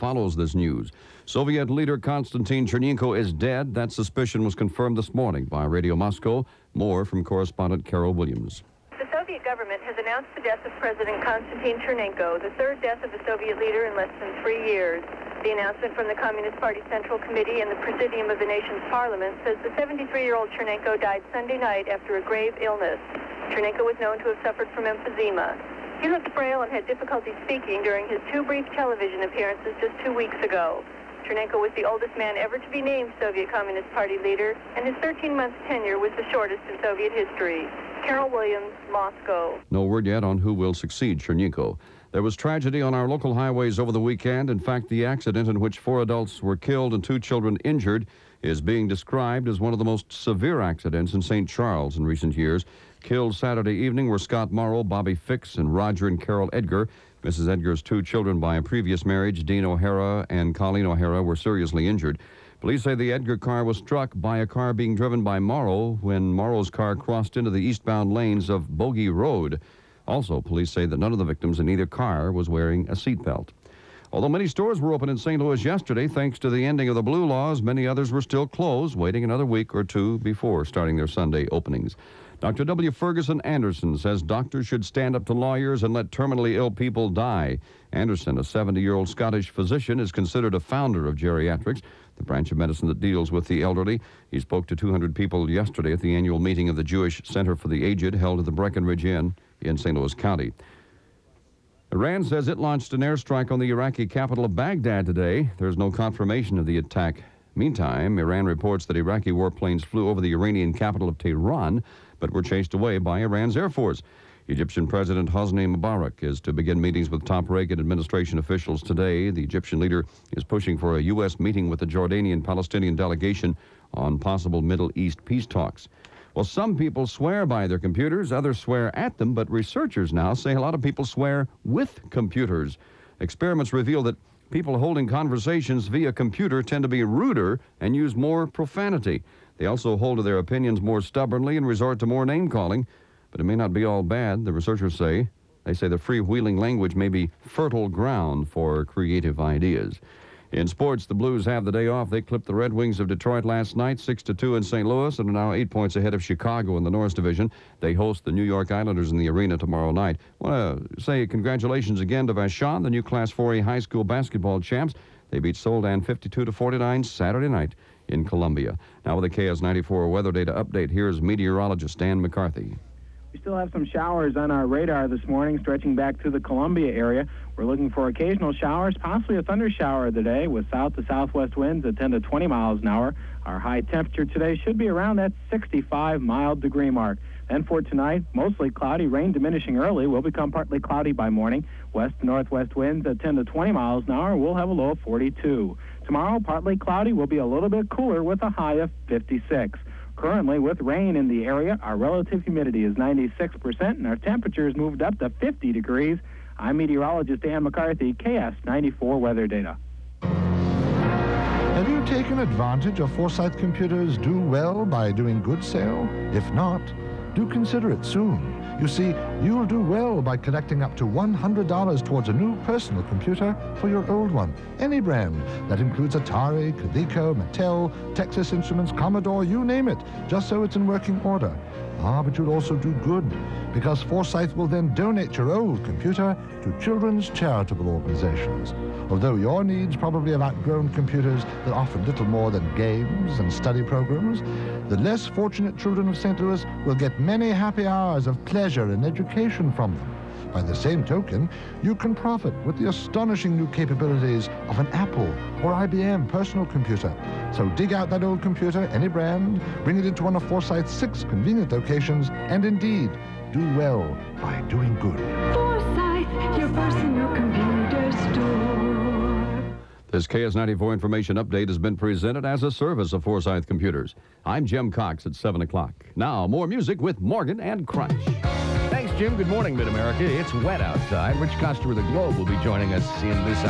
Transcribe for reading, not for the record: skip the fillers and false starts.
follows this news. Soviet leader Konstantin Chernenko is dead. That suspicion was confirmed this morning by Radio Moscow. More from correspondent Carol Williams. The Soviet government has announced the death of President Konstantin Chernenko, the third death of a Soviet leader in less than 3 years. The announcement from the Communist Party Central Committee and the Presidium of the nation's parliament says the 73-year-old Chernenko died Sunday night after a grave illness. Chernenko was known to have suffered from emphysema. He looked frail and had difficulty speaking during his 2 brief television appearances just 2 weeks ago. Chernenko was the oldest man ever to be named Soviet Communist Party leader, and his 13-month tenure was the shortest in Soviet history. Carol Williams, Moscow. No word yet on who will succeed Chernenko. There was tragedy on our local highways over the weekend. In fact, the accident in which 4 adults were killed and 2 children injured is being described as one of the most severe accidents in St. Charles in recent years. Killed Saturday evening were Scott Morrow, Bobby Fix, and Roger and Carol Edgar. Mrs. Edgar's 2 children by a previous marriage, Dean O'Hara and Colleen O'Hara, were seriously injured. Police say the Edgar car was struck by a car being driven by Morrow when Morrow's car crossed into the eastbound lanes of Bogey Road. Also, police say that none of the victims in either car was wearing a seatbelt. Although many stores were open in St. Louis yesterday, thanks to the ending of the blue laws, many others were still closed, waiting another week or 2 before starting their Sunday openings. Dr. W. Ferguson Anderson says doctors should stand up to lawyers and let terminally ill people die. Anderson, a 70-year-old Scottish physician, is considered a founder of geriatrics, the branch of medicine that deals with the elderly. He spoke to 200 people yesterday at the annual meeting of the Jewish Center for the Aged held at the Breckenridge Inn in St. Louis County. Iran says it launched an airstrike on the Iraqi capital of Baghdad today. There's no confirmation of the attack. Meantime, Iran reports that Iraqi warplanes flew over the Iranian capital of Tehran, but were chased away by Iran's Air Force. Egyptian President Hosni Mubarak is to begin meetings with top Reagan administration officials today. The Egyptian leader is pushing for a U.S. meeting with the Jordanian-Palestinian delegation on possible Middle East peace talks. Well, some people swear by their computers, others swear at them, but researchers now say a lot of people swear with computers. Experiments reveal that people holding conversations via computer tend to be ruder and use more profanity. They also hold to their opinions more stubbornly and resort to more name-calling. But it may not be all bad, the researchers say. They say the freewheeling language may be fertile ground for creative ideas. In sports, the Blues have the day off. They clipped the Red Wings of Detroit last night, 6-2 in St. Louis, and are now 8 points ahead of Chicago in the Norris Division. They host the New York Islanders in the arena tomorrow night. I want to say congratulations again to Vashon, the new Class 4A high school basketball champs. They beat Soldan 52-49 Saturday night in Columbia. Now with the KS94 weather data update, here's meteorologist Dan McCarthy. We still have some showers on our radar this morning, stretching back to the Columbia area. We're looking for occasional showers, possibly a thunder shower of the day with south to southwest winds at 10 to 20 miles an hour. Our high temperature today should be around that 65 mild degree mark. Then for tonight, mostly cloudy, rain diminishing early, will become partly cloudy by morning. West to northwest winds at 10 to 20 miles an hour. We'll have a low of 42. Tomorrow, partly cloudy, will be a little bit cooler with a high of 56. Currently, with rain in the area, our relative humidity is 96%, and our temperature has moved up to 50 degrees. I'm meteorologist Dan McCarthy, KS94 weather data. Have you taken advantage of Forsyth Computers' Do Well by Doing Good sale? If not, do consider it soon. You see, you'll do well by collecting up to $100 towards a new personal computer for your old one. Any brand. That includes Atari, Coleco, Mattel, Texas Instruments, Commodore, you name it, just so it's in working order. But you'll also do good, because Forsyth will then donate your old computer to children's charitable organizations. Although your needs probably have outgrown computers that offer little more than games and study programs, the less fortunate children of St. Louis will get many happy hours of pleasure and education from them. By the same token, you can profit with the astonishing new capabilities of an Apple or IBM personal computer. So dig out that old computer, any brand, bring it into one of Forsyth's 6 convenient locations, and indeed, do well by doing good. Forsyth, your personal computer store. This KS94 information update has been presented as a service of Forsyth Computers. I'm Jim Cox at 7 o'clock. Now, more music with Morgan and Crunch. Thanks, Jim. Good morning, Mid-America. It's wet outside. Rich Coster of the Globe will be joining us in this hour.